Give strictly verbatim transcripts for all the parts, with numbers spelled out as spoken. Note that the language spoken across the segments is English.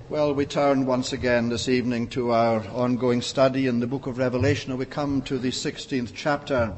Well, we turn once again this evening to our ongoing study in the book of Revelation, and we come to the sixteenth chapter.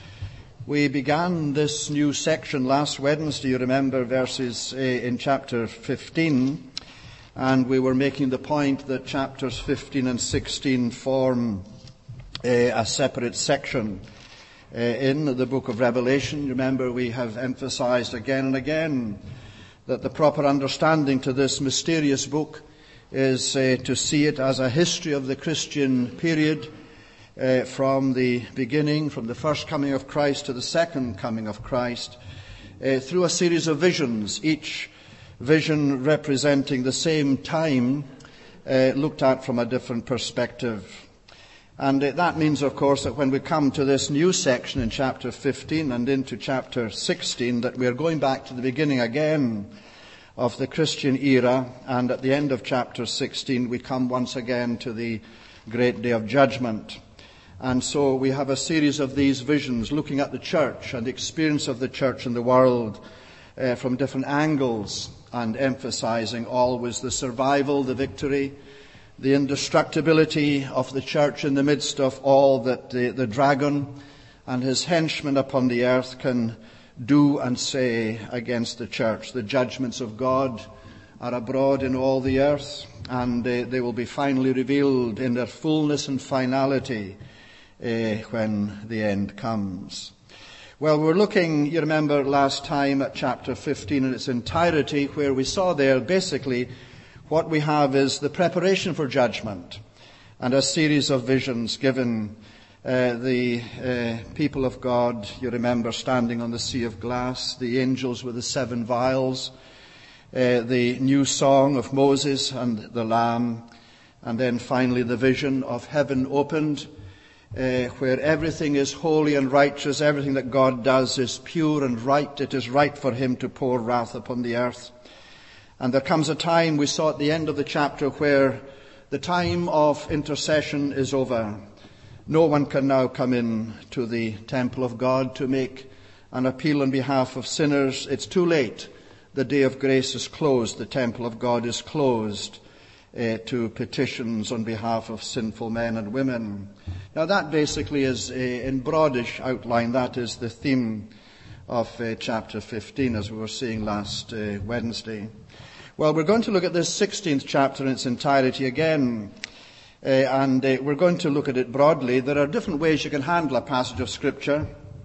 We began this new section last Wednesday, you remember, verses uh, in chapter fifteen, and we were making the point that chapters fifteen and sixteen form uh, a separate section uh, in the book of Revelation. Remember, we have emphasized again and again that the proper understanding to this mysterious book is uh, to see it as a history of the Christian period uh, from the beginning, from the first coming of Christ to the second coming of Christ, uh, through a series of visions, each vision representing the same time uh, looked at from a different perspective. And uh, that means, of course, that when we come to this new section in chapter fifteen and into chapter sixteen, that we are going back to the beginning again of the Christian era, and at the end of chapter sixteen we come once again to the great day of judgment. And so we have a series of these visions looking at the church and the experience of the church in the world uh, from different angles, and emphasizing always the survival, the victory, the indestructibility of the church in the midst of all that the, the dragon and his henchmen upon the earth can do and say against the church. The judgments of God are abroad in all the earth, and uh, they will be finally revealed in their fullness and finality uh, when the end comes. Well, we were looking, you remember, last time at chapter fifteen in its entirety, where we saw there basically what we have is the preparation for judgment and a series of visions given Uh, the uh, people of God, you remember, standing on the sea of glass, the angels with the seven vials, uh, the new song of Moses and the Lamb, and then finally the vision of heaven opened, uh, where everything is holy and righteous, everything that God does is pure and right. It is right for him to pour wrath upon the earth. And there comes a time, we saw at the end of the chapter, where the time of intercession is over. No one can now come in to the temple of God to make an appeal on behalf of sinners. It's too late. The day of grace is closed. The temple of God is closed uh, to petitions on behalf of sinful men and women. Now that basically is, uh, in broadish outline, that is the theme of uh, chapter fifteen, as we were seeing last uh, Wednesday. Well, we're going to look at this sixteenth chapter in its entirety again. Uh, and uh, we're going to look at it broadly. There are different ways you can handle a passage of Scripture.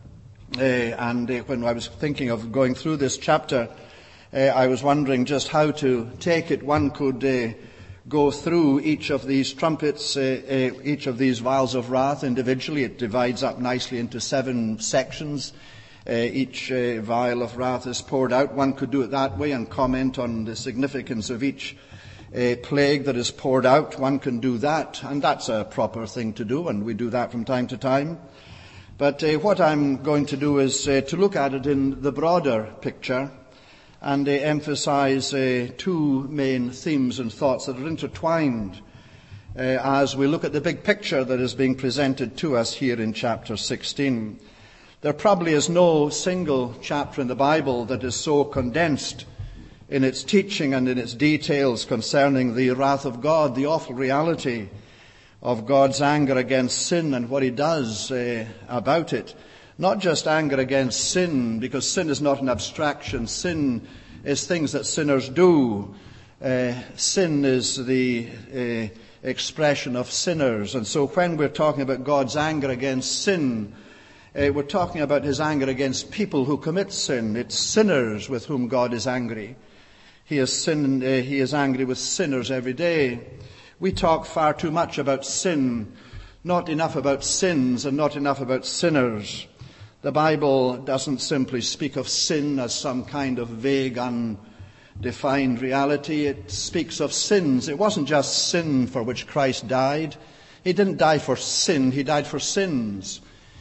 Uh, and uh, when I was thinking of going through this chapter, uh, I was wondering just how to take it. One could uh, go through each of these trumpets, uh, uh, each of these vials of wrath individually. It divides up nicely into seven sections. Uh, each uh, vial of wrath is poured out. One could do it that way and comment on the significance of each A plague that is poured out. One can do that, and that's a proper thing to do, and we do that from time to time. But uh, what I'm going to do is uh, to look at it in the broader picture and uh, emphasize uh, two main themes and thoughts that are intertwined uh, as we look at the big picture that is being presented to us here in chapter sixteen. There probably is no single chapter in the Bible that is so condensed in its teaching and in its details concerning the wrath of God, the awful reality of God's anger against sin and what he does uh, about it. Not just anger against sin, because sin is not an abstraction. Sin is things that sinners do. Uh, sin is the uh, expression of sinners. And so when we're talking about God's anger against sin, uh, we're talking about his anger against people who commit sin. It's sinners with whom God is angry. He is, sin, uh, he is angry with sinners every day. We talk far too much about sin, not enough about sins and not enough about sinners. The Bible doesn't simply speak of sin as some kind of vague, undefined reality. It speaks of sins. It wasn't just sin for which Christ died. He didn't die for sin. He died for sins.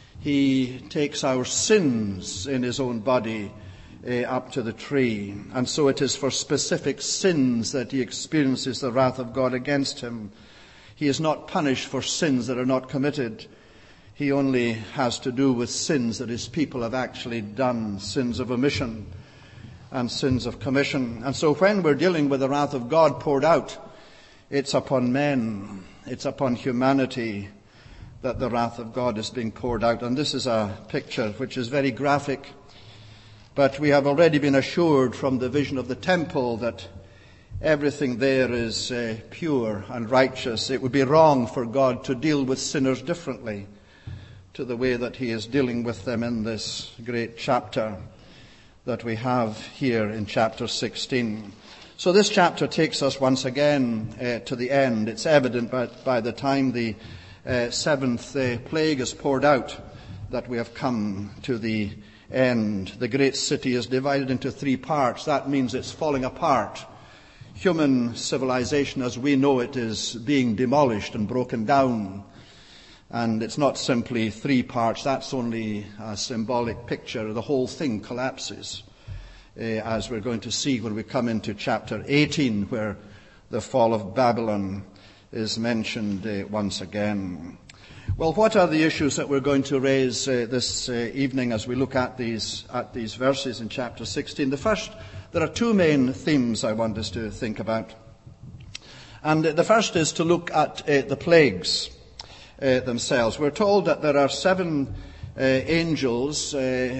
He takes our sins in his own body Uh, up to the tree. And so it is for specific sins that he experiences the wrath of God against him. He is not punished for sins that are not committed. He only has to do with sins that his people have actually done, sins of omission and sins of commission. And so when we're dealing with the wrath of God poured out it's upon men, it's upon humanity that the wrath of God is being poured out. And this is a picture which is very graphic, but we have already been assured from the vision of the temple that everything there is uh, pure and righteous. It would be wrong for God to deal with sinners differently to the way that he is dealing with them in this great chapter that we have here in chapter sixteen. So this chapter takes us once again uh, to the end. It's evident by, by the time the uh, seventh uh, plague is poured out that we have come to the end. The great city is divided into three parts. That means it's falling apart. Human civilization as we know it is being demolished and broken down. And it's not simply three parts. That's only a symbolic picture. The whole thing collapses, uh, as we're going to see when we come into chapter eighteen, where the fall of Babylon is mentioned uh, once again. Well, what are the issues that we're going to raise uh, this uh, evening as we look at these at these verses in chapter sixteen? The first, there are two main themes I want us to think about. And the first is to look at uh, the plagues uh, themselves. We're told that there are seven uh, angels uh,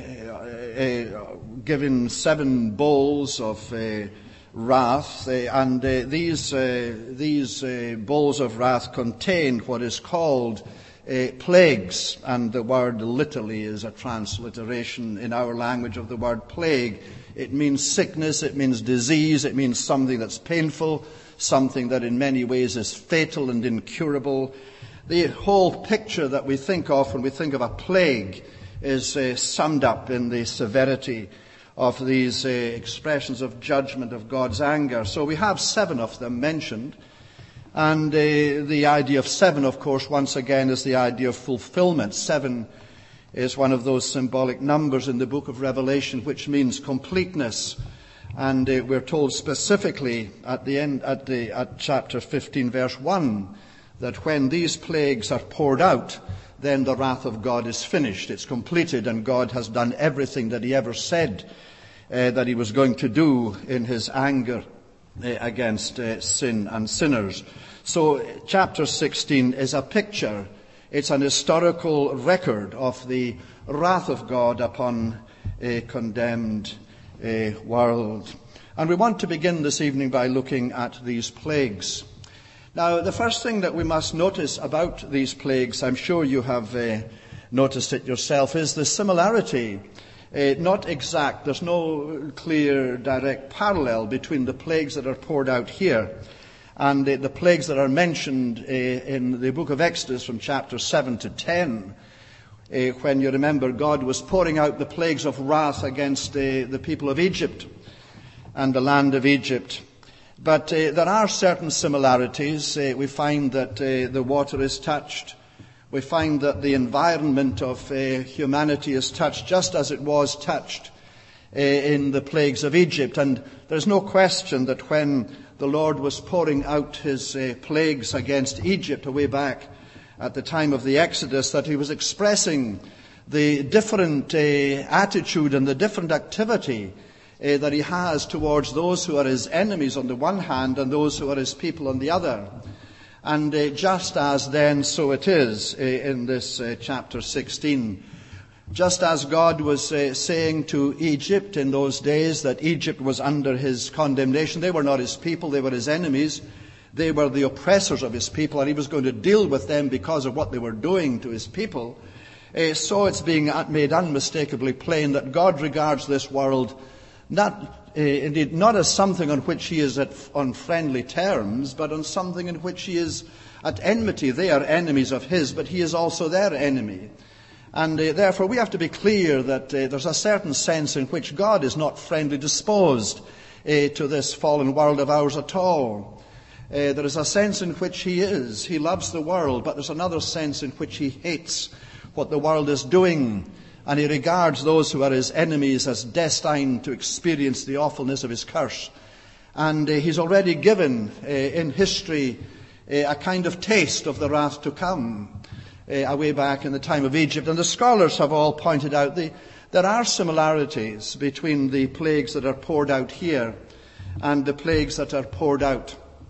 uh, given seven bowls of uh, wrath, uh, and uh, these uh, these uh, bowls of wrath contain what is called uh, plagues, and the word literally is a transliteration in our language of the word plague. It means sickness, it means disease, it means something that's painful, something that in many ways is fatal and incurable. The whole picture that we think of when we think of a plague is uh, summed up in the severity of these uh, expressions of judgment of God's anger. So we have seven of them mentioned. And uh, the idea of seven, of course, once again is the idea of fulfillment. Seven is one of those symbolic numbers in the book of Revelation which means completeness. And uh, we're told specifically at the end, at, the, at chapter fifteen, verse one, that when these plagues are poured out, then the wrath of God is finished. It's completed, and God has done everything that he ever said uh, that he was going to do in his anger uh, against uh, sin and sinners. So chapter sixteen is a picture, it's an historical record of the wrath of God upon a condemned uh, world. And we want to begin this evening by looking at these plagues. Now, the first thing that we must notice about these plagues, I'm sure you have uh, noticed it yourself, is the similarity. Uh, not exact, there's no clear, direct parallel between the plagues that are poured out here and uh, the plagues that are mentioned uh, in the book of Exodus from chapter seven to ten. Uh, when you remember, God was pouring out the plagues of wrath against uh, the people of Egypt and the land of Egypt. But uh, there are certain similarities. Uh, we find that uh, the water is touched. We find that the environment of uh, humanity is touched just as it was touched uh, in the plagues of Egypt. And there's no question that when the Lord was pouring out his uh, plagues against Egypt way back at the time of the Exodus, that he was expressing the different uh, attitude and the different activity Uh, that he has towards those who are his enemies on the one hand and those who are his people on the other. And uh, just as then, so it is uh, in this uh, chapter sixteen. Just as God was uh, saying to Egypt in those days that Egypt was under his condemnation. They were not his people, they were his enemies. They were the oppressors of his people, and he was going to deal with them because of what they were doing to his people. Uh, so it's being made unmistakably plain that God regards this world Not, uh, indeed, not as something on which he is at, on friendly terms, but on something in which he is at enmity. They are enemies of his, but he is also their enemy. And uh, therefore we have to be clear that uh, there's a certain sense in which God is not friendly disposed uh, to this fallen world of ours at all. Uh, there is a sense in which he is. He loves the world, but there's another sense in which he hates what the world is doing. And he regards those who are his enemies as destined to experience the awfulness of his curse. And uh, he's already given uh, in history uh, a kind of taste of the wrath to come uh, way back in the time of Egypt. And the scholars have all pointed out the, there are similarities between the plagues that are poured out here and the plagues that are poured out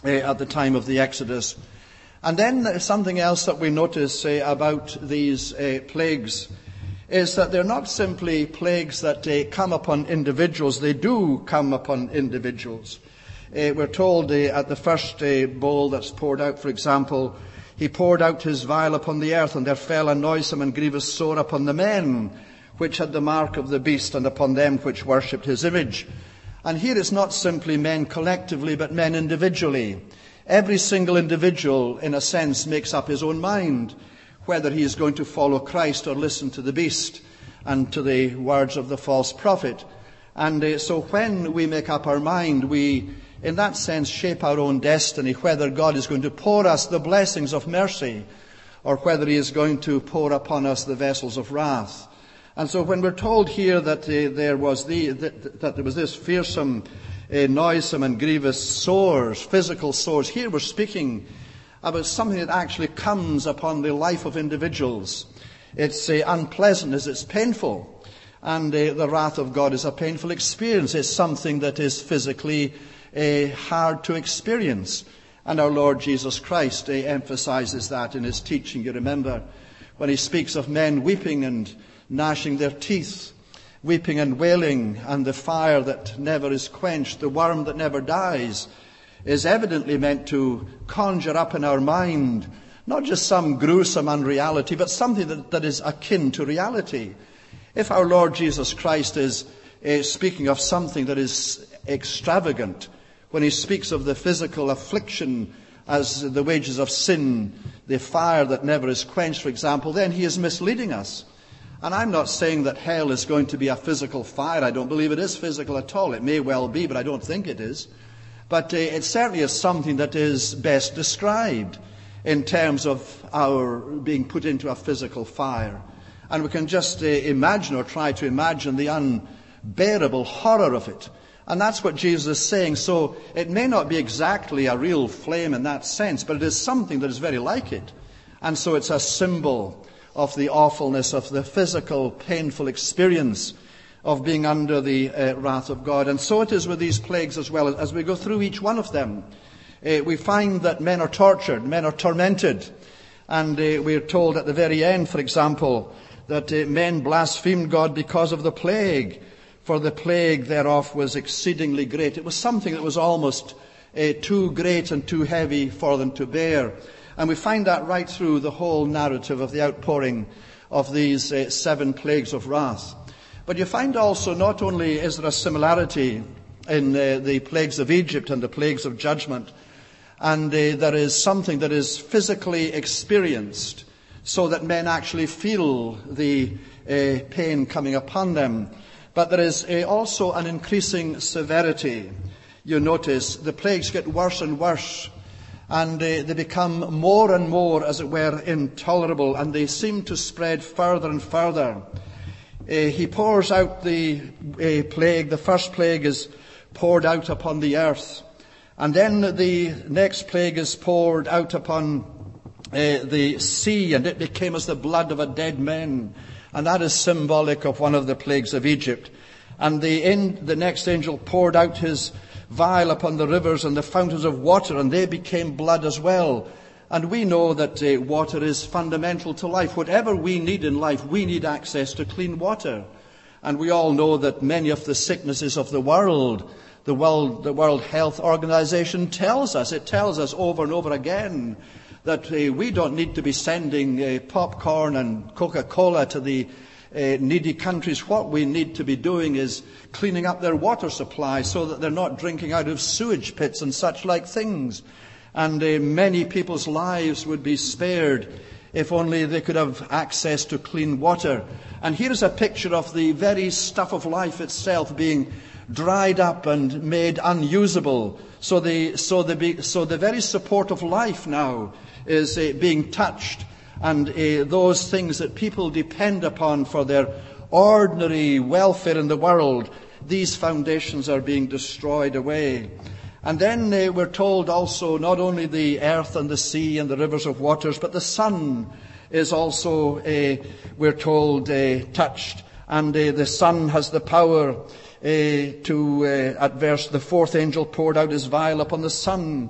uh, at the time of the Exodus. And then something else that we notice uh, about these uh, plagues is that they're not simply plagues that uh, come upon individuals. They do come upon individuals. Uh, we're told uh, at the first uh, bowl that's poured out, for example, he poured out his vial upon the earth, and there fell a noisome and grievous sore upon the men which had the mark of the beast, and upon them which worshipped his image. And here it's not simply men collectively, but men individually. Every single individual, in a sense, makes up his own mind, whether he is going to follow Christ or listen to the beast and to the words of the false prophet. And uh, so when we make up our mind, we, in that sense, shape our own destiny, whether God is going to pour us the blessings of mercy or whether he is going to pour upon us the vessels of wrath. And so when we're told here that uh, there was the, that, that there was this fearsome, uh, noisome and grievous sores, physical sores, here we're speaking about something that actually comes upon the life of individuals. It's uh, unpleasantness, it's painful. And uh, the wrath of God is a painful experience. It's something that is physically uh, hard to experience. And our Lord Jesus Christ uh, emphasizes that in his teaching. You remember when he speaks of men weeping and gnashing their teeth, weeping and wailing, and the fire that never is quenched, the worm that never dies, is evidently meant to conjure up in our mind not just some gruesome unreality, but something that, that is akin to reality. If our Lord Jesus Christ is uh, speaking of something that is extravagant, when he speaks of the physical affliction as the wages of sin, the fire that never is quenched, for example, then he is misleading us. And I'm not saying that hell is going to be a physical fire. I don't believe it is physical at all. It may well be, but I don't think it is. But uh, it certainly is something that is best described in terms of our being put into a physical fire. And we can just uh, imagine or try to imagine the unbearable horror of it. And that's what Jesus is saying. So it may not be exactly a real flame in that sense, but it is something that is very like it. And so it's a symbol of the awfulness of the physical, painful experience of being under the uh, wrath of God. And so it is with these plagues as well. As we go through each one of them, uh, we find that men are tortured, men are tormented. And uh, we're told at the very end, for example, that uh, men blasphemed God because of the plague, for the plague thereof was exceedingly great. It was something that was almost uh, too great and too heavy for them to bear. And we find that right through the whole narrative of the outpouring of these uh, seven plagues of wrath. But you find also not only is there a similarity in uh, the plagues of Egypt and the plagues of judgment, and uh, there is something that is physically experienced so that men actually feel the uh, pain coming upon them. But there is uh, also an increasing severity. You notice the plagues get worse and worse. And uh, they become more and more, as it were, intolerable, and they seem to spread further and further. Uh, he pours out the uh, plague. The first plague is poured out upon the earth. And then the next plague is poured out upon uh, the sea, and it became as the blood of a dead man. And that is symbolic of one of the plagues of Egypt. And the, in, the next angel poured out his vial upon the rivers and the fountains of water, and they became blood as well. And we know that uh, water is fundamental to life. Whatever we need in life, we need access to clean water. And we all know that many of the sicknesses of the world, the World, the World Health Organization tells us, it tells us over and over again, that uh, we don't need to be sending uh, popcorn and Coca-Cola to the Uh, needy countries. What we need to be doing is cleaning up their water supply so that they're not drinking out of sewage pits and such like things. And uh, many people's lives would be spared if only they could have access to clean water. And here's a picture of the very stuff of life itself being dried up and made unusable. So the, so the, so the very support of life now is uh, being touched. And uh, those things that people depend upon for their ordinary welfare in the world, these foundations are being destroyed away. And then uh, we're told also not only the earth and the sea and the rivers of waters, but the sun is also, uh, we're told, uh, touched. And uh, the sun has the power uh, to, uh, at verse, the fourth angel poured out his vial upon the sun.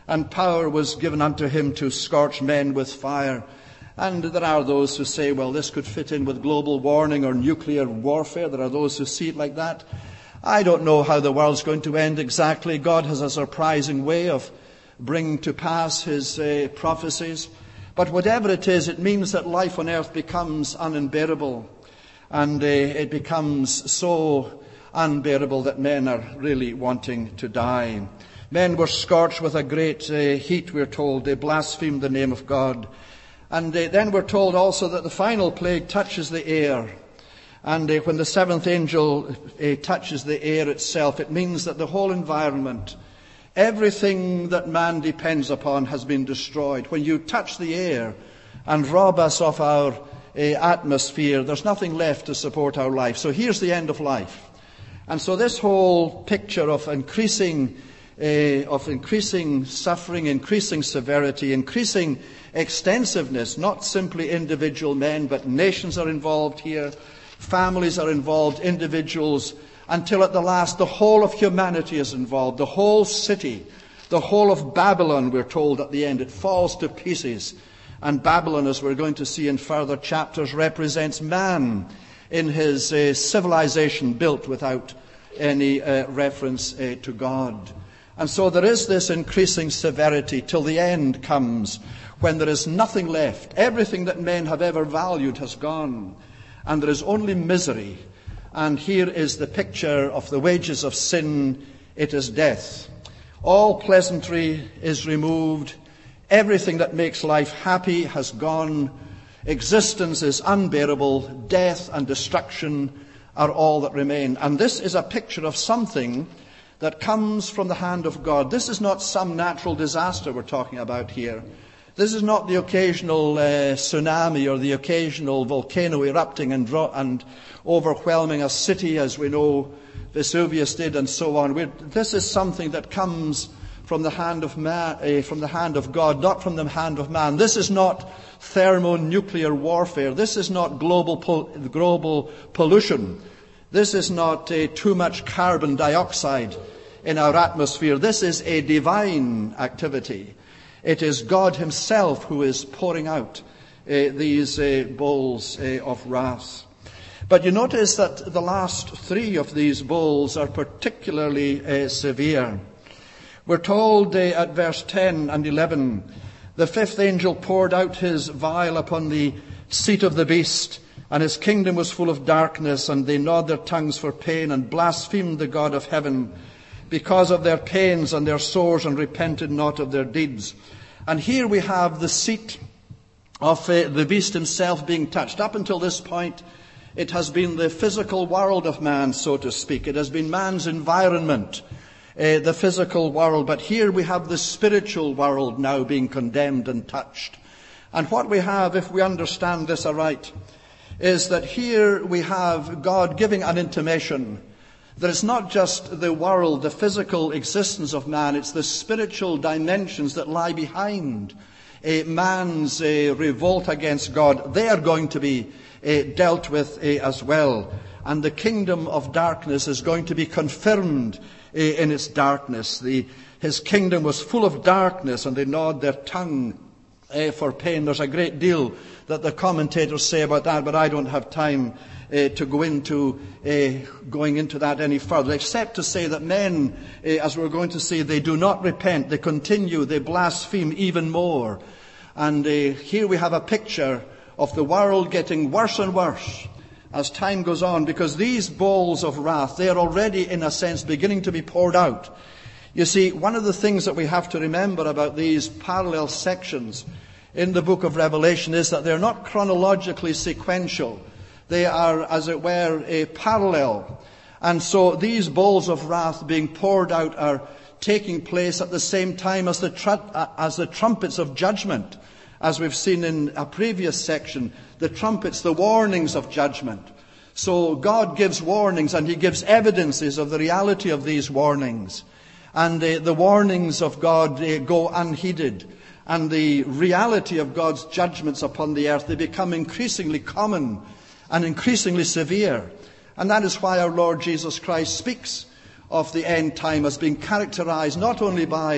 and power was given unto him to scorch men with fire. And there are those who say, well, this could fit in with global warming or nuclear warfare. There are those who see it like that. I don't know how the world's going to end exactly. God has a surprising way of bringing to pass his uh, prophecies. But whatever it is, it means that life on earth becomes unbearable. And uh, it becomes so unbearable that men are really wanting to die. Men were scorched with a great uh, heat, we're told. They blasphemed the name of God. And uh, then we're told also that the final plague touches the air. And uh, when the seventh angel uh, touches the air itself, it means that the whole environment, everything that man depends upon, has been destroyed. When you touch the air and rob us of our uh, atmosphere, there's nothing left to support our life. So here's the end of life. And so this whole picture of increasing Uh, of increasing suffering, increasing severity, increasing extensiveness, not simply individual men, but nations are involved here, families are involved, individuals, until at the last the whole of humanity is involved, the whole city, the whole of Babylon, we're told at the end, it falls to pieces. And Babylon, as we're going to see in further chapters, represents man in his uh, civilization built without any uh, reference uh, to God. And so there is this increasing severity till the end comes, when there is nothing left. Everything that men have ever valued has gone, and there is only misery. And here is the picture of the wages of sin. It is death. All pleasantry is removed. Everything that makes life happy has gone. Existence is unbearable. Death and destruction are all that remain. And this is a picture of something that comes from the hand of God. This is not some natural disaster we're talking about here. This is not the occasional uh, tsunami or the occasional volcano erupting and, dro- and overwhelming a city, as we know Vesuvius did, and so on. We're, this is something that comes from the hand of man, uh, from the hand of God, not from the hand of man. This is not thermonuclear warfare. This is not global pol- global pollution. This is not uh, too much carbon dioxide in our atmosphere. This is a divine activity. It is God himself who is pouring out uh, these uh, bowls uh, of wrath. But you notice that the last three of these bowls are particularly uh, severe. We're told uh, at verse ten and eleven, the fifth angel poured out his vial upon the seat of the beast, and his kingdom was full of darkness, and they gnawed their tongues for pain and blasphemed the God of heaven because of their pains and their sores, and repented not of their deeds. And here we have the seat of uh, the beast himself being touched. Up until this point, it has been the physical world of man, so to speak. It has been man's environment, uh, the physical world. But here we have the spiritual world now being condemned and touched. And what we have, if we understand this aright, is that here we have God giving an intimation that it's not just the world, the physical existence of man, it's the spiritual dimensions that lie behind uh, man's uh, revolt against God. They are going to be uh, dealt with uh, as well. And the kingdom of darkness is going to be confirmed uh, in its darkness. The, his kingdom was full of darkness, and they gnawed their tongue uh, for pain. There's a great deal that the commentators say about that, but I don't have time uh, to go into uh, going into that any further, except to say that men, uh, as we're going to see, they do not repent. They continue, they blaspheme even more. And uh, here we have a picture of the world getting worse and worse as time goes on, because these bowls of wrath, they are already, in a sense, beginning to be poured out. You see, one of the things that we have to remember about these parallel sections in the book of Revelation is that they're not chronologically sequential. They are, as it were, a parallel. And so these bowls of wrath being poured out are taking place at the same time as the, tr- as the trumpets of judgment, as we've seen in a previous section, the trumpets, the warnings of judgment. So God gives warnings, and he gives evidences of the reality of these warnings. And uh, the warnings of God uh, go unheeded. And the reality of God's judgments upon the earth, they become increasingly common and increasingly severe. And that is why our Lord Jesus Christ speaks of the end time as being characterized not only by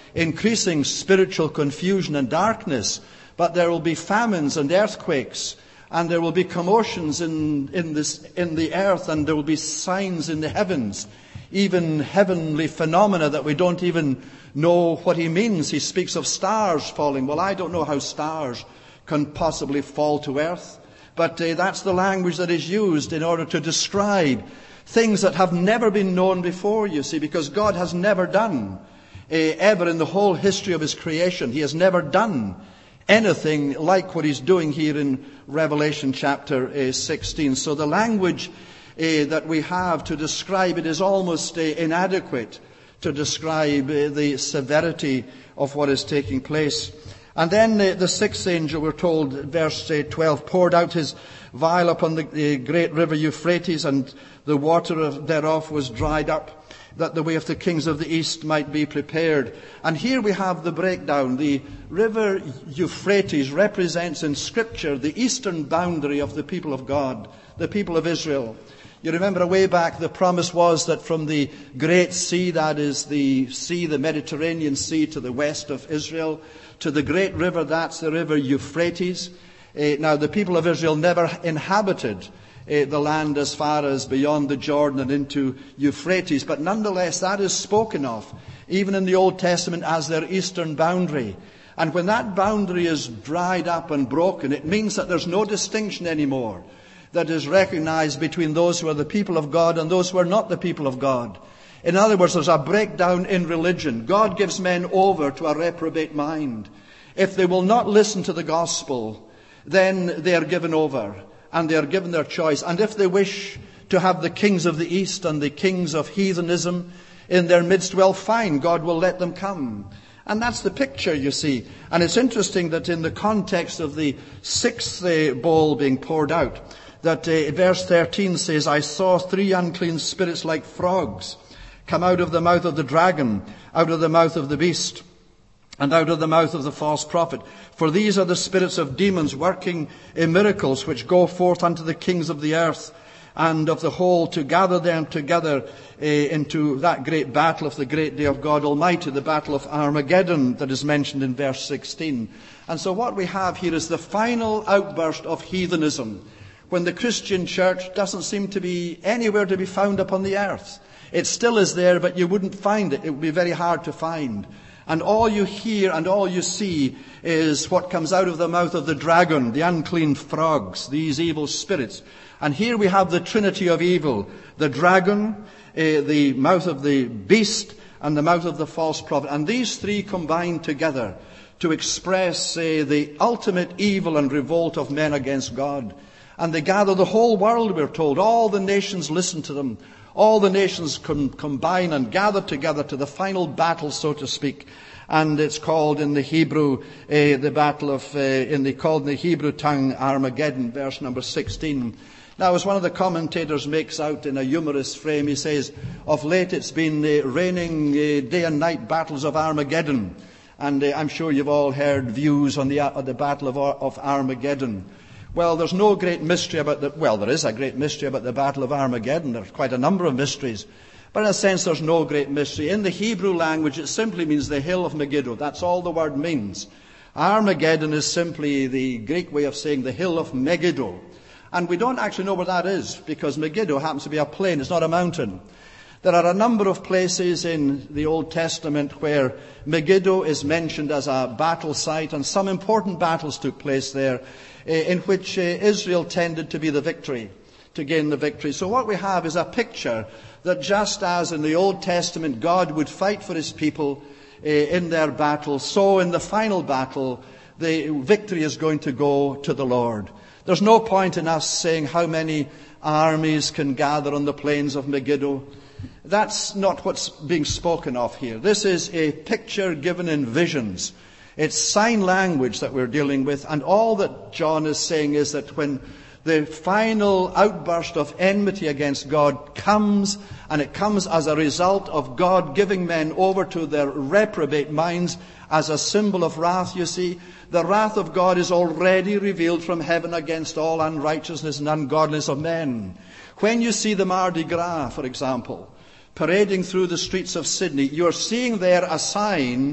increasing spiritual confusion and darkness, but there will be famines and earthquakes, and there will be commotions in, in, this, in the earth, and there will be signs in the heavens, even heavenly phenomena that we don't even know what he means. He speaks of stars falling. Well, I don't know how stars can possibly fall to earth, but uh, that's the language that is used in order to describe things that have never been known before, you see, because God has never done, uh, ever in the whole history of his creation, he has never done anything like what he's doing here in Revelation chapter uh, sixteen. So the language uh, that we have to describe it is almost uh, inadequate to describe uh, the severity of what is taking place. And then uh, the sixth angel, we're told, verse uh, twelve, poured out his vial upon the uh, great river Euphrates, and the water of, thereof was dried up, that the way of the kings of the east might be prepared. And here we have the breakdown. The river Euphrates represents in Scripture the eastern boundary of the people of God, the people of Israel. You remember way back the promise was that from the Great Sea, that is the sea, the Mediterranean Sea to the west of Israel, to the great river, that's the river Euphrates. Uh, now the people of Israel never inhabited uh, the land as far as beyond the Jordan and into Euphrates, but nonetheless that is spoken of, even in the Old Testament, as their eastern boundary. And when that boundary is dried up and broken, it means that there's no distinction anymore that is recognized between those who are the people of God and those who are not the people of God. In other words, there's a breakdown in religion. God gives men over to a reprobate mind. If they will not listen to the gospel, then they are given over, and they are given their choice. And if they wish to have the kings of the east and the kings of heathenism in their midst, well, fine, God will let them come. And that's the picture, you see. And it's interesting that in the context of the sixth uh, bowl being poured out, that uh, verse thirteen says, I saw three unclean spirits like frogs come out of the mouth of the dragon, out of the mouth of the beast, and out of the mouth of the false prophet. For these are the spirits of demons working in miracles, which go forth unto the kings of the earth and of the whole, to gather them together uh, into that great battle of the great day of God Almighty, the battle of Armageddon that is mentioned in verse sixteen. And so what we have here is the final outburst of heathenism, when the Christian church doesn't seem to be anywhere to be found upon the earth. It still is there, but you wouldn't find it. It would be very hard to find. And all you hear and all you see is what comes out of the mouth of the dragon, the unclean frogs, these evil spirits. And here we have the trinity of evil, the dragon, uh, the mouth of the beast, and the mouth of the false prophet. And these three combine together to express uh, the ultimate evil and revolt of men against God. And they gather the whole world, we're told. All the nations listen to them. All the nations com- combine and gather together to the final battle, so to speak. And it's called in the Hebrew, uh, the battle of, uh, in the, called in the Hebrew tongue, Armageddon, verse number sixteen. Now, as one of the commentators makes out in a humorous frame, he says, of late it's been uh, raining uh, day and night battles of Armageddon. And uh, I'm sure you've all heard views on the, uh, the battle of, of Armageddon. Well, there's no great mystery about the, well, there is a great mystery about the Battle of Armageddon. There's quite a number of mysteries. But in a sense, there's no great mystery. In the Hebrew language, it simply means the hill of Megiddo. That's all the word means. Armageddon is simply the Greek way of saying the hill of Megiddo. And we don't actually know where that is, because Megiddo happens to be a plain. It's not a mountain. There are a number of places in the Old Testament where Megiddo is mentioned as a battle site, and some important battles took place there, in which Israel tended to be the victory, to gain the victory. So what we have is a picture that just as in the Old Testament God would fight for his people in their battle, so in the final battle the victory is going to go to the Lord. There's no point in us saying how many armies can gather on the plains of Megiddo. That's not what's being spoken of here. This is a picture given in visions. It's sign language that we're dealing with, and all that John is saying is that when the final outburst of enmity against God comes, and it comes as a result of God giving men over to their reprobate minds as a symbol of wrath, you see, the wrath of God is already revealed from heaven against all unrighteousness and ungodliness of men. When you see the Mardi Gras, for example, parading through the streets of Sydney, you're seeing there a sign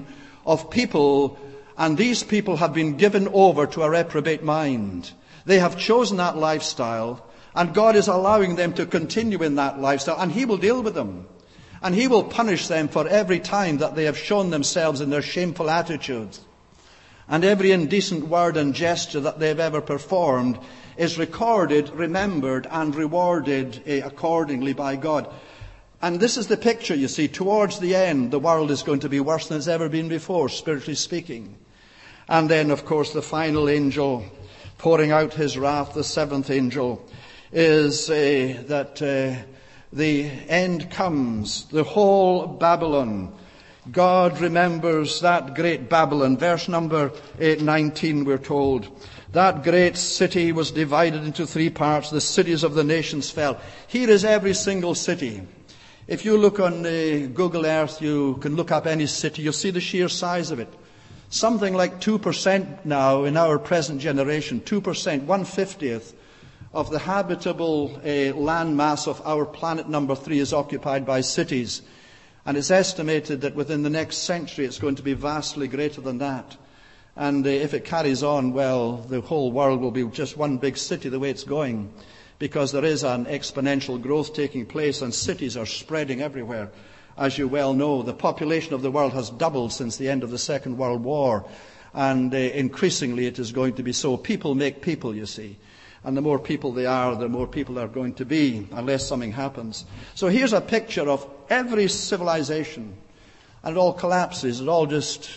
of people, and these people have been given over to a reprobate mind. They have chosen that lifestyle, and God is allowing them to continue in that lifestyle, and He will deal with them. And He will punish them for every time that they have shown themselves in their shameful attitudes. And every indecent word and gesture that they've ever performed is recorded, remembered, and rewarded accordingly by God. And this is the picture, you see. Towards the end, the world is going to be worse than it's ever been before, spiritually speaking. And then, of course, the final angel pouring out his wrath, the seventh angel, is uh, that uh, the end comes. The whole Babylon. God remembers that great Babylon. Verse number nineteen, we're told. That great city was divided into three parts. The cities of the nations fell. Here is every single city. If you look on uh, Google Earth, you can look up any city. You'll see the sheer size of it. Something like two percent now in our present generation, two percent, one-fiftieth of the habitable uh, land mass of our planet number three is occupied by cities. And it's estimated that within the next century it's going to be vastly greater than that. And uh, if it carries on, well, the whole world will be just one big city the way it's going, because there is an exponential growth taking place and cities are spreading everywhere. As you well know, the population of the world has doubled since the end of the Second World War, and uh, increasingly it is going to be so. People make people, you see. And the more people they are, the more people there are going to be, unless something happens. So here's a picture of every civilization, and it all collapses. It all just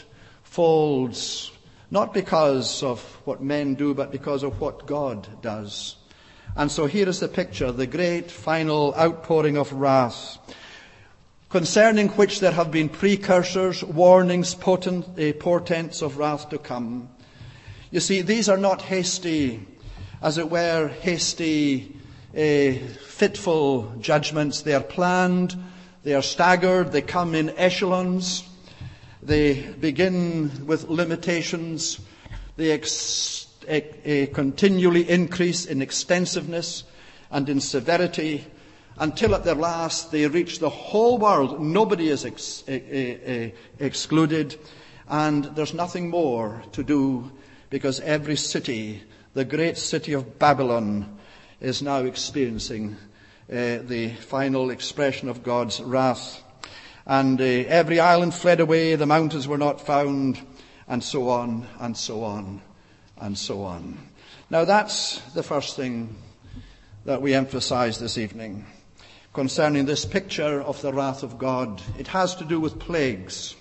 folds, not because of what men do, but because of what God does. And so here is the picture, the great final outpouring of wrath, concerning which there have been precursors, warnings, potent, uh, portents of wrath to come. You see, these are not hasty, as it were, hasty, uh, fitful judgments. They are planned, they are staggered, they come in echelons, they begin with limitations, they ex- uh, continually increase in extensiveness and in severity, until at their last they reach the whole world. Nobody is ex- uh, uh, excluded, and there's nothing more to do, because every city, the great city of Babylon, is now experiencing uh, the final expression of God's wrath. And uh, every island fled away, the mountains were not found, and so on, and so on, and so on. Now that's the first thing that we emphasize this evening concerning this picture of the wrath of God. It has to do with plagues.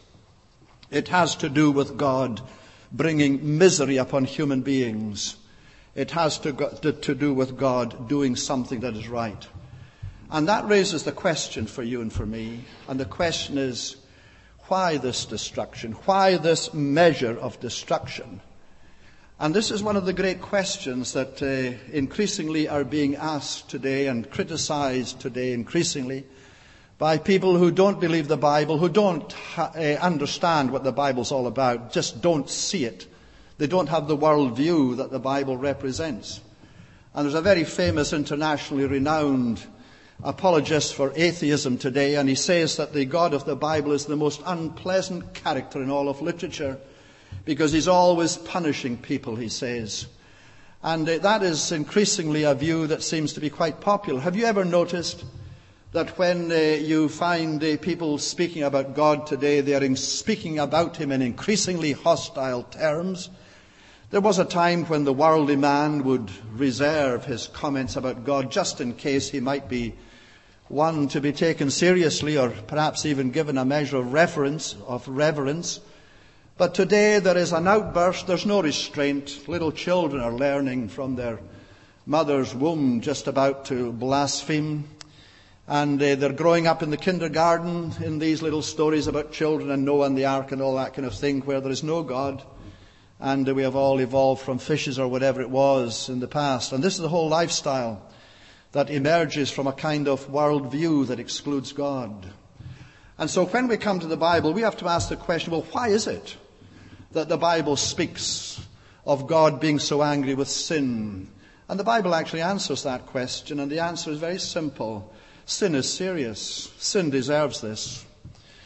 It has to do with God bringing misery upon human beings. It has to, go, to, to do with God doing something that is right. And that raises the question for you and for me. And the question is, why this destruction? Why this measure of destruction? And this is one of the great questions that uh, increasingly are being asked today and criticized today increasingly by people who don't believe the Bible, who don't ha- uh, understand what the Bible's all about, just don't see it. They don't have the world view that the Bible represents. And there's a very famous, internationally renowned apologist for atheism today, and he says that the God of the Bible is the most unpleasant character in all of literature, because he's always punishing people, he says. And uh, that is increasingly a view that seems to be quite popular. Have you ever noticed that when uh, you find uh, people speaking about God today, they are in speaking about him in increasingly hostile terms? There was a time when the worldly man would reserve his comments about God just in case he might be one to be taken seriously, or perhaps even given a measure of reverence, of reverence. But today there is an outburst, there's no restraint. Little children are learning from their mother's womb just about to blaspheme. And uh, they're growing up in the kindergarten in these little stories about children and Noah and the ark and all that kind of thing, where there is no God. And uh, we have all evolved from fishes or whatever it was in the past. And this is the whole lifestyle that emerges from a kind of world view that excludes God. And so when we come to the Bible, we have to ask the question, well, why is it that the Bible speaks of God being so angry with sin? And the Bible actually answers that question, and the answer is very simple. Sin is serious. Sin deserves this.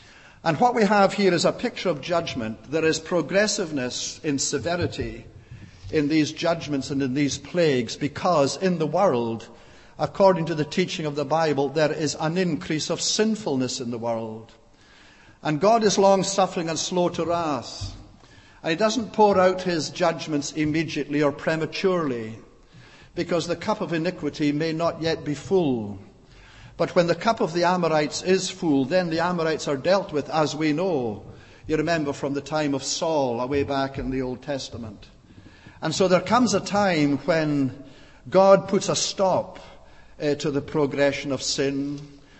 And what we have here is a picture of judgment. There is progressiveness in severity in these judgments and in these plagues, because in the world, according to the teaching of the Bible, there is an increase of sinfulness in the world. And God is long-suffering and slow to wrath. And he doesn't pour out his judgments immediately or prematurely, because the cup of iniquity may not yet be full. But when the cup of the Amorites is full, then the Amorites are dealt with, as we know. You remember from the time of Saul, away back in the Old Testament. And so there comes a time when God puts a stop uh, to the progression of sin.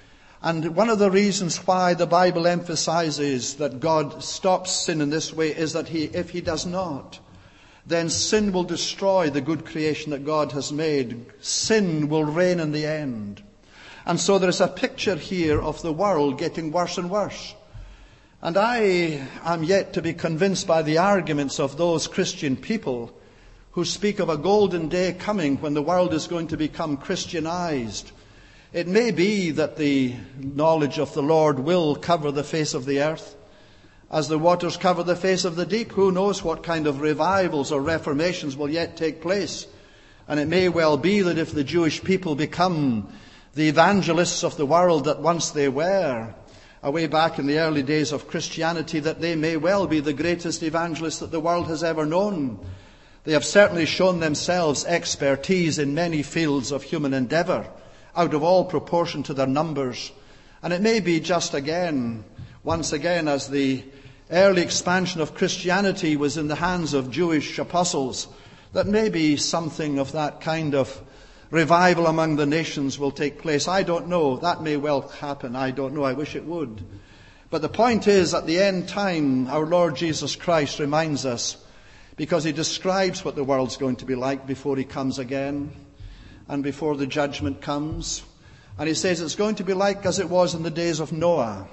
And one of the reasons why the Bible emphasizes that God stops sin in this way is that he, if he does not, then sin will destroy the good creation that God has made. Sin will reign in the end. And so there is a picture here of the world getting worse and worse. And I am yet to be convinced by the arguments of those Christian people who speak of a golden day coming when the world is going to become Christianized. It may be that the knowledge of the Lord will cover the face of the earth as the waters cover the face of the deep. Who knows what kind of revivals or reformations will yet take place. And it may well be that if the Jewish people become the evangelists of the world that once they were, away back in the early days of Christianity, that they may well be the greatest evangelists that the world has ever known. They have certainly shown themselves expertise in many fields of human endeavor, out of all proportion to their numbers. And it may be just again, once again, as the early expansion of Christianity was in the hands of Jewish apostles, that maybe something of that kind of revival among the nations will take place. I don't know. That may well happen. I don't know. I wish it would. But the point is, at the end time, our Lord Jesus Christ reminds us, because he describes what the world's going to be like before he comes again and before the judgment comes. And he says it's going to be like as it was in the days of Noah.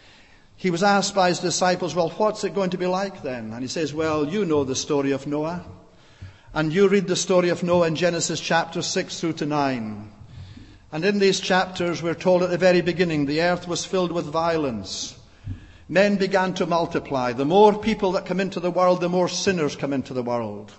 He was asked by his disciples, well, what's it going to be like then? And he says, well, you know the story of Noah. And you read the story of Noah in Genesis chapter six through to nine. And in these chapters, we're told at the very beginning, the earth was filled with violence. Men began to multiply. The more people that come into the world, the more sinners come into the world.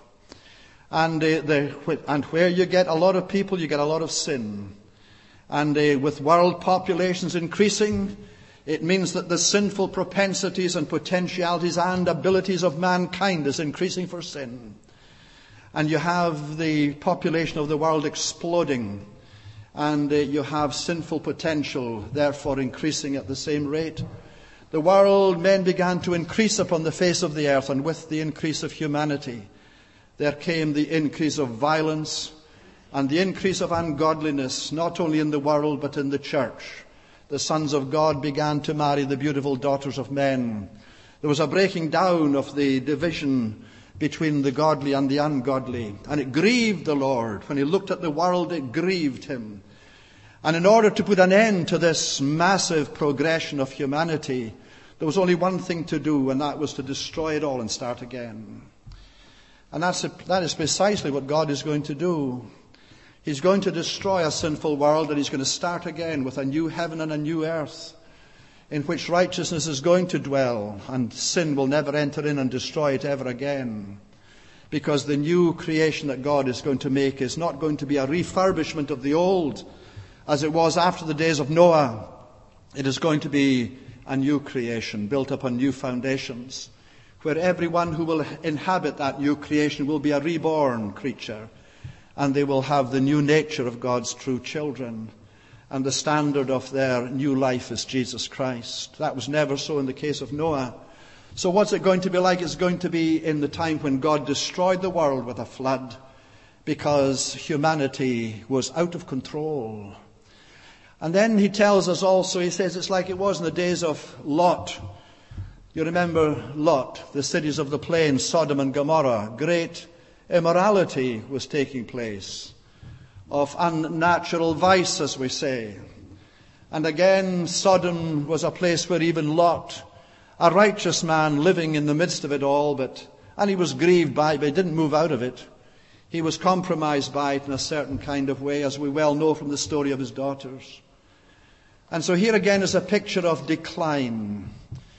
And, uh, the, and where you get a lot of people, you get a lot of sin. And uh, with world populations increasing, it means that the sinful propensities and potentialities and abilities of mankind is increasing for sin. And you have the population of the world exploding. And uh, you have sinful potential, therefore, increasing at the same rate. The world, men began to increase upon the face of the earth, and with the increase of humanity, there came the increase of violence and the increase of ungodliness, not only in the world but in the church. The sons of God began to marry the beautiful daughters of men. There was a breaking down of the division between the godly and the ungodly, and it grieved the Lord. When he looked at the world, it grieved him. And in order to put an end to this massive progression of humanity, there was only one thing to do, and that was to destroy it all and start again. And that's a, that is precisely what God is going to do. He's going to destroy a sinful world, and he's going to start again with a new heaven and a new earth in which righteousness is going to dwell, and sin will never enter in and destroy it ever again. Because the new creation that God is going to make is not going to be a refurbishment of the old, as it was after the days of Noah. It is going to be a new creation built upon new foundations, where everyone who will inhabit that new creation will be a reborn creature, and they will have the new nature of God's true children. And the standard of their new life is Jesus Christ. That was never so in the case of Noah. So what's it going to be like? It's going to be in the time when God destroyed the world with a flood, because humanity was out of control. And then he tells us also, he says it's like it was in the days of Lot. You remember Lot, the cities of the plain, Sodom and Gomorrah. Great immorality was taking place, of unnatural vice, as we say. And again, Sodom was a place where even Lot, a righteous man living in the midst of it all, but and he was grieved by it, but he didn't move out of it. He was compromised by it in a certain kind of way, as we well know from the story of his daughters. And so here again is a picture of decline.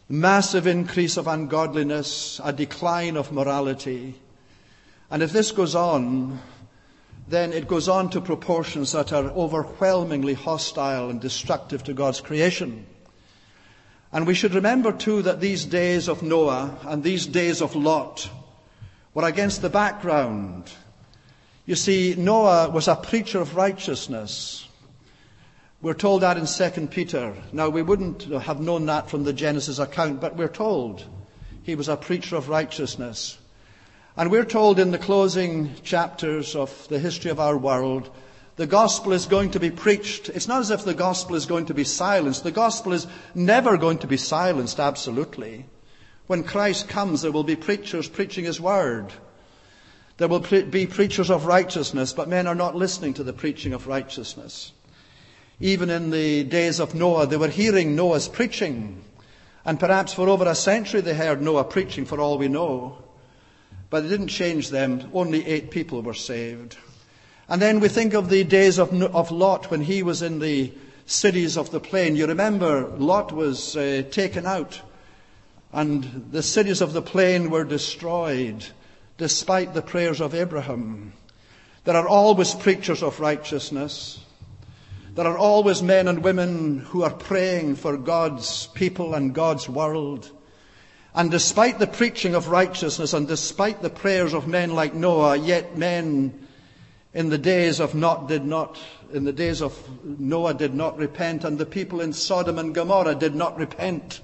massive increase of ungodliness, a decline of morality. And if this goes on, then it goes on to proportions that are overwhelmingly hostile and destructive to God's creation. And we should remember too that these days of Noah and these days of Lot were against the background. You see, Noah was a preacher of righteousness. We're told that in Second Peter. Now, we wouldn't have known that from the Genesis account, but we're told he was a preacher of righteousness. And we're told in the closing chapters of the history of our world, the gospel is going to be preached. It's not as if the gospel is going to be silenced. The gospel is never going to be silenced, absolutely. When Christ comes, there will be preachers preaching his word. There will be preachers of righteousness, but men are not listening to the preaching of righteousness. Even in the days of Noah, they were hearing Noah's preaching. And perhaps for over a century they heard Noah preaching, for all we know. But it didn't change them. Only eight people were saved. And then we think of the days of, of Lot when he was in the cities of the plain. You remember Lot was uh, taken out and the cities of the plain were destroyed despite the prayers of Abraham. There are always preachers of righteousness. There are always men and women who are praying for God's people and God's world. And despite the preaching of righteousness and despite the prayers of men like Noah, yet men in the days of Not did not, in the days of Noah did not repent, and the people in Sodom and Gomorrah did not repent.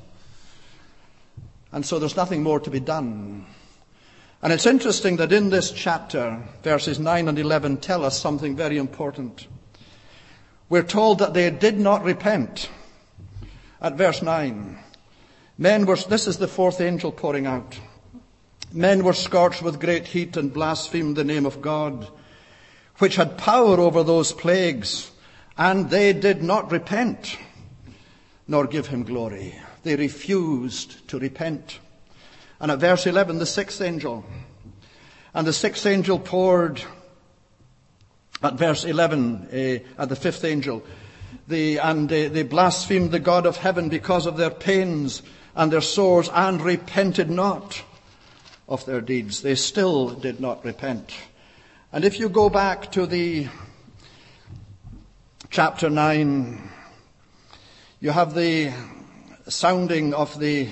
And so there's nothing more to be done. And it's interesting that in this chapter, verses nine and eleven tell us something very important. We're told that they did not repent. At verse nine, men were, this is the fourth angel pouring out. Men were scorched with great heat and blasphemed the name of God, which had power over those plagues, and they did not repent, nor give him glory. They refused to repent. And at verse eleven, the sixth angel. And the sixth angel poured, at verse eleven, uh, at the fifth angel, the, and uh, they blasphemed the God of heaven because of their pains and their sores, and repented not of their deeds. They still did not repent. And if you go back to the chapter nine, you have the sounding of the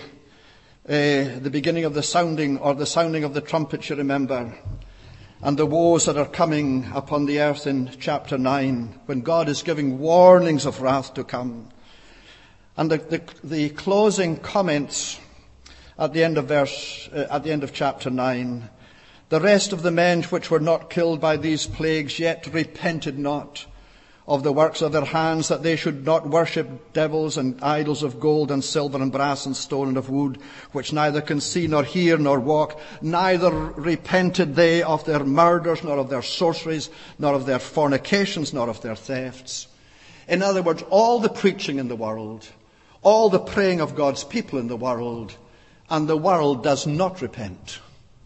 uh, the beginning of the sounding, or the sounding of the trumpet, you remember, and the woes that are coming upon the earth in chapter nine, when God is giving warnings of wrath to come. And the, the, the closing comments at the end of verse, uh, at the end of chapter nine, the rest of the men which were not killed by these plagues yet repented not of the works of their hands, that they should not worship devils and idols of gold and silver and brass and stone and of wood, which neither can see nor hear nor walk. Neither repented they of their murders, nor of their sorceries, nor of their fornications, nor of their thefts. In other words, all the preaching in the world, all the praying of God's people in the world, and the world does not repent.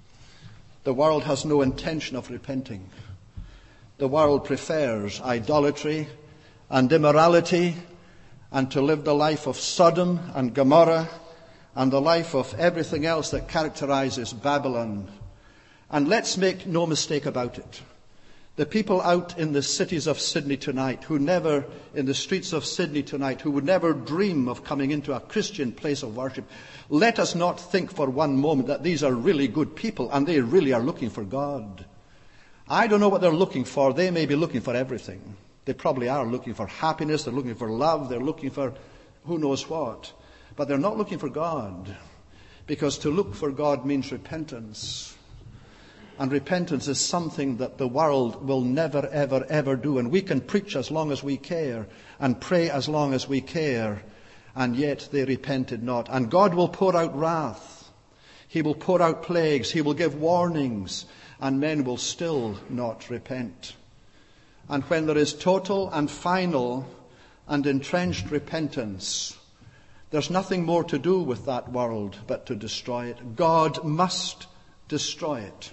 The world has no intention of repenting. The world prefers idolatry and immorality, and to live the life of Sodom and Gomorrah and the life of everything else that characterizes Babylon. And let's make no mistake about it. The people out in the cities of Sydney tonight, who never, in the streets of Sydney tonight, who would never dream of coming into a Christian place of worship, let us not think for one moment that these are really good people and they really are looking for God. I don't know what they're looking for. They may be looking for everything. They probably are looking for happiness. They're looking for love. They're looking for who knows what. But they're not looking for God. Because to look for God means repentance. And repentance is something that the world will never, ever, ever do. And we can preach as long as we care and pray as long as we care. And yet they repented not. And God will pour out wrath. He will pour out plagues. He will give warnings. And men will still not repent. And when there is total and final and entrenched repentance, there's nothing more to do with that world but to destroy it. God must destroy it.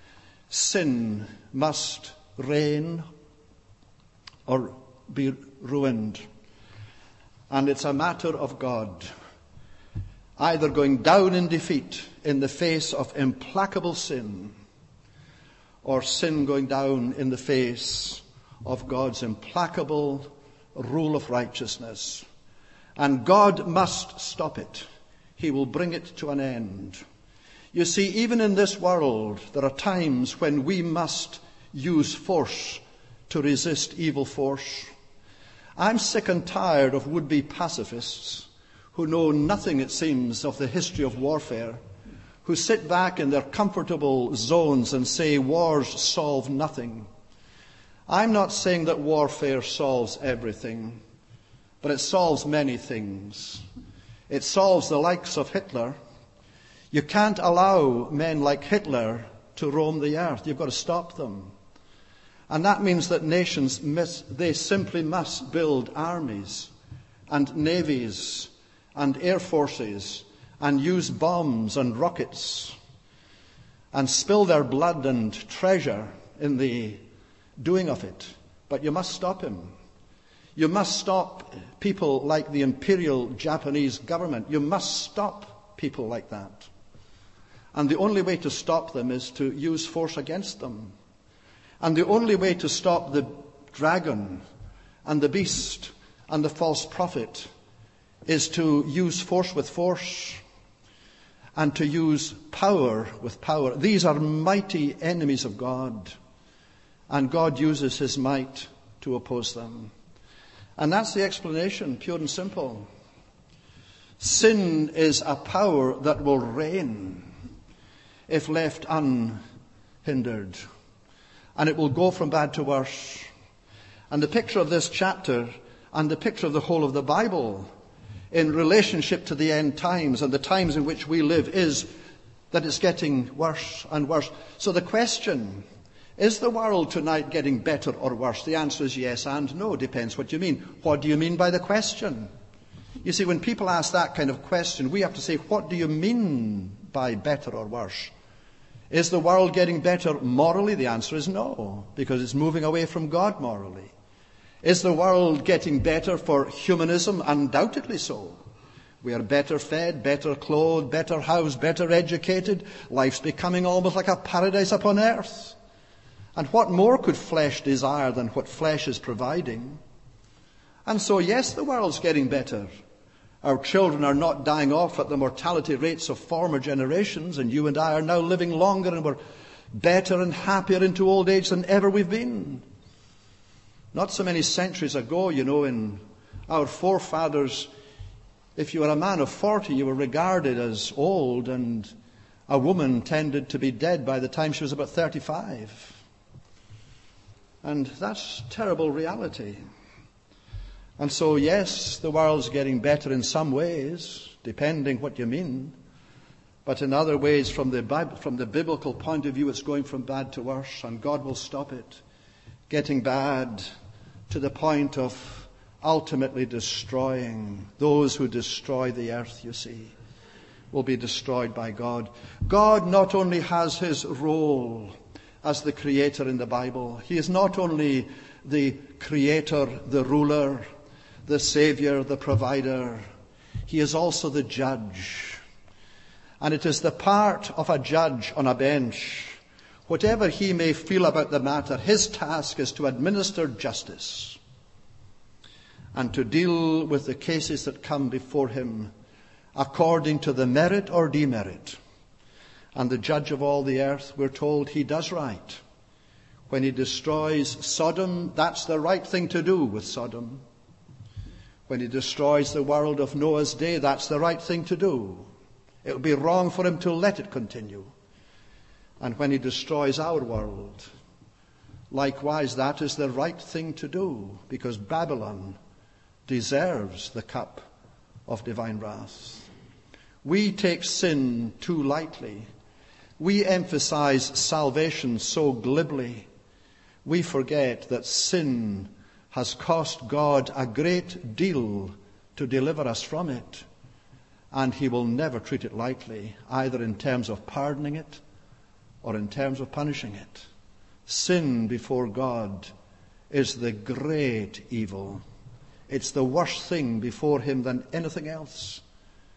Sin must reign or be ruined. And it's a matter of God. either going down in defeat in the face of implacable sin, or sin going down in the face of God's implacable rule of righteousness. And God must stop it. He will bring it to an end. You see, even in this world, there are times when we must use force to resist evil force. I'm sick and tired of would-be pacifists who know nothing, it seems, of the history of warfare, who sit back in their comfortable zones and say wars solve nothing. I'm not saying that warfare solves everything, but it solves many things. It solves the likes of Hitler. You can't allow men like Hitler to roam the earth. You've got to stop them. And that means that nations, miss, they simply must build armies and navies and air forces and use bombs and rockets and spill their blood and treasure in the doing of it. But you must stop him. You must stop people like the imperial Japanese government. You must stop people like that. And the only way to stop them is to use force against them. And the only way to stop the dragon and the beast and the false prophet is to use force with force and to use power with power. These are mighty enemies of God, and God uses his might to oppose them. And that's the explanation, pure and simple. Sin is a power that will reign if left unhindered. And it will go from bad to worse. And the picture of this chapter and the picture of the whole of the Bible in relationship to the end times and the times in which we live is that it's getting worse and worse. So the question, is the world tonight getting better or worse? The answer is yes and no. Depends what you mean. What do you mean by the question? You see, when people ask that kind of question, we have to say, what do you mean by better or worse? Is the world getting better morally? The answer is no, because it's moving away from God morally. Is the world getting better for humanism? Undoubtedly so. We are better fed, better clothed, better housed, better educated. Life's becoming almost like a paradise upon earth. And what more could flesh desire than what flesh is providing? And so, yes, the world's getting better. Our children are not dying off at the mortality rates of former generations, and you and I are now living longer and we're better and happier into old age than ever we've been. Not so many centuries ago, you know, in our forefathers, if you were a man of forty, you were regarded as old, and a woman tended to be dead by the time she was about thirty-five. And that's terrible reality. And so, yes, the world's getting better in some ways, depending what you mean. But in other ways, from the Bible, from the biblical point of view, it's going from bad to worse, and God will stop it getting bad to the point of ultimately destroying. Those who destroy the earth, you see, will be destroyed by God. God not only has his role as the creator in the Bible, he is not only the creator, the ruler, the savior, the provider, he is also the judge. And it is the part of a judge on a bench, whatever he may feel about the matter, his task is to administer justice and to deal with the cases that come before him according to the merit or demerit. And the judge of all the earth, we're told, he does right. When he destroys Sodom, that's the right thing to do with Sodom. When he destroys the world of Noah's day, that's the right thing to do. It would be wrong for him to let it continue. And when he destroys our world, likewise, that is the right thing to do, because Babylon deserves the cup of divine wrath. We take sin too lightly. We emphasize salvation so glibly. We forget that sin has cost God a great deal to deliver us from it. And he will never treat it lightly, either in terms of pardoning it or in terms of punishing it. Sin before God is the great evil. It's the worst thing before him than anything else.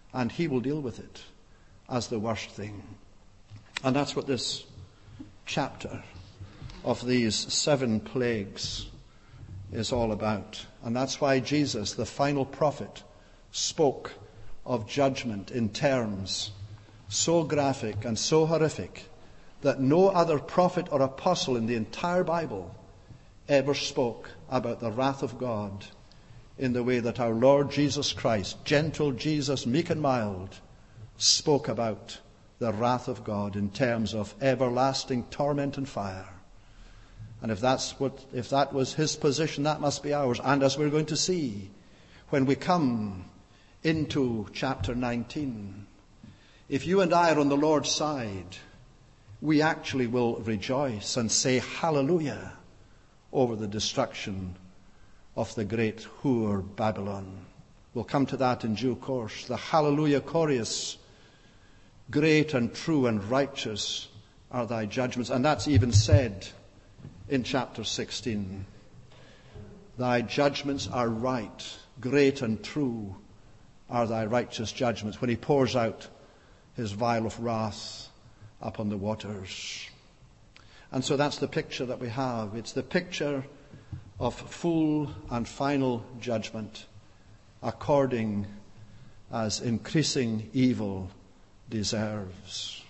and he will deal with it as the worst thing. And that's what this chapter of these seven plagues is all about. And that's why Jesus, the final prophet, spoke of judgment in terms so graphic and so horrific that no other prophet or apostle in the entire Bible ever spoke about the wrath of God in the way that our Lord Jesus Christ, gentle Jesus, meek and mild, spoke about the wrath of God in terms of everlasting torment and fire. And if that's what, if that was his position, that must be ours. And as we're going to see when we come into chapter nineteen, if you and I are on the Lord's side, we actually will rejoice and say hallelujah over the destruction of the great whore Babylon. We'll come to that in due course. The hallelujah chorus, great and true and righteous are thy judgments. And that's even said in chapter sixteen. Thy judgments are right, great and true are thy righteous judgments, when he pours out his vial of wrath upon the waters. And so that's the picture that we have. It's the picture of full and final judgment according as increasing evil deserves.